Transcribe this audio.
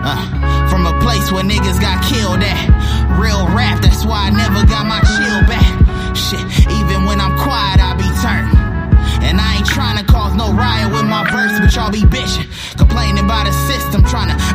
From a place where niggas got killed at. Real rap, that's why I never got my chill back. Shit, even when I'm quiet, I be turned. And I ain't tryna cause no riot with my verse, but y'all be bitching, complaining about the system, tryna